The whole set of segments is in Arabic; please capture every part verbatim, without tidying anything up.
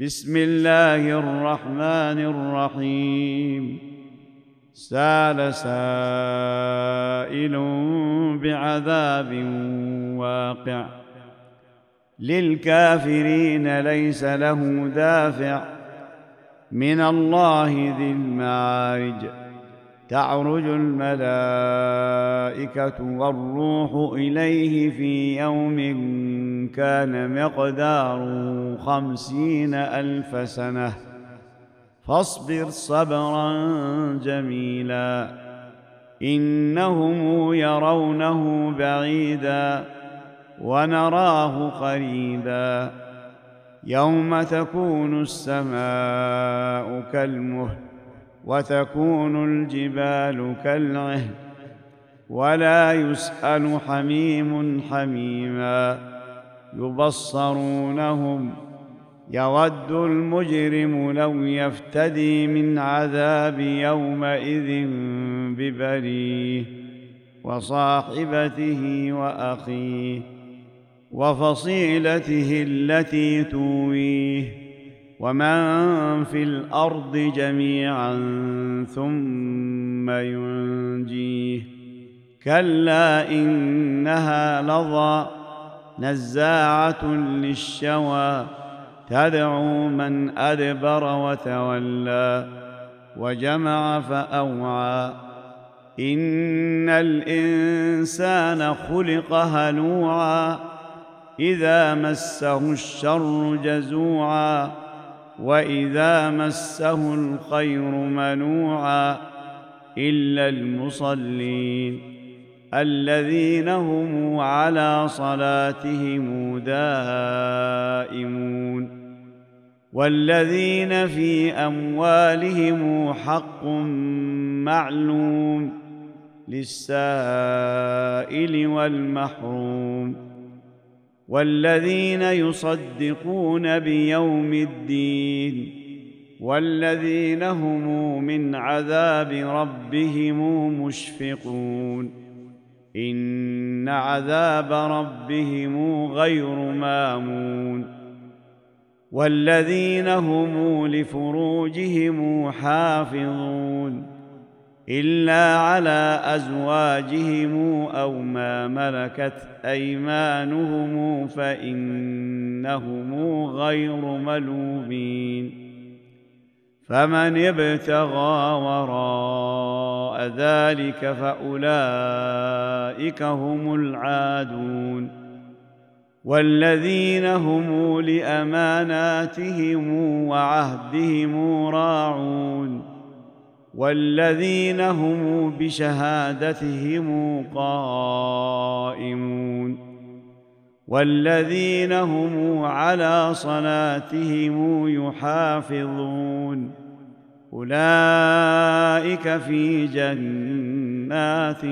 بسم الله الرحمن الرحيم. سأل سائل بعذاب واقع للكافرين ليس له دافع من الله ذي المعارج. تعرج الملائكة والروح إليه في يوم كان مقداره خمسين ألف سنة فاصبر صبرا جميلا إنهم يرونه بعيدا ونراه قريبا يوم تكون السماء كالمهل وتكون الجبال كالعهن ولا يسأل حميم حميما يبصرونهم يود المجرم لو يفتدي من عذاب يومئذ ببنيه وصاحبته وأخيه وفصيلته التي تويه ومن في الأرض جميعا ثم ينجيه. كلا إنها لظى نزاعة للشوى تدعو من أدبر وتولى وجمع فأوعى. إن الإنسان خلق هلوعا إذا مسه الشر جزوعا وإذا مسه الخير منوعا إلا المصلين الذين هم على صلاتهم دائمون والذين في أموالهم حق معلوم للسائل والمحروم والذين يصدقون بيوم الدين والذين هم من عذاب ربهم مشفقون إن عذاب ربهم غير مامون والذين هم لفروجهم حافظون إلا على أزواجهم أو ما ملكت أيمانهم فإنهم غير ملومين. فمن ابتغى وراء ذلك فأولئك هم العادون والذين هم لأماناتهم وعهدهم راعون والذين هم بشهادتهم قائمون والذين هم على صلاتهم يحافظون أولئك في جنات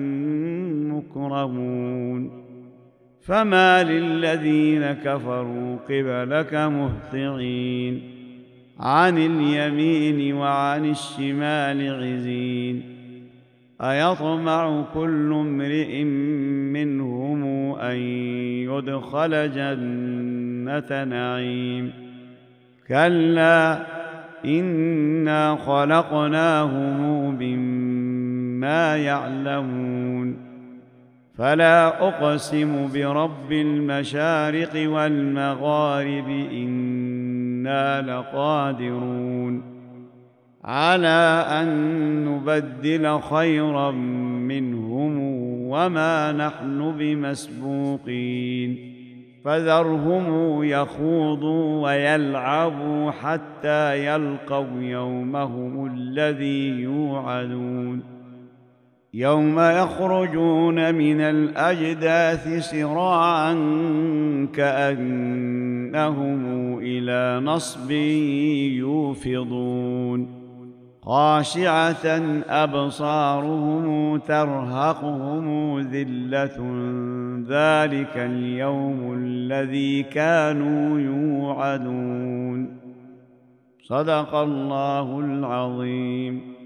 مكرمون. فما للذين كفروا قبلك مهطعين عن اليمين وعن الشمال عزين أيطمع كل امرئ منهم أن يدخل جنة نعيم كلا إنا خلقناهم مما يعلمون. فلا أقسم برب المشارق والمغارب إنا لقادرون على أن نبدل خيرا منهم وما نحن بمسبوقين. فذرهم يخوضوا ويلعبوا حتى يلقوا يومهم الذي يوعدون يوم يخرجون من الأجداث سراعا كأنهم إلى نصب يوفضون خاشعة أبصارهم ترهقهم ذلة ذلك اليوم الذي كانوا يوعدون. صدق الله العظيم.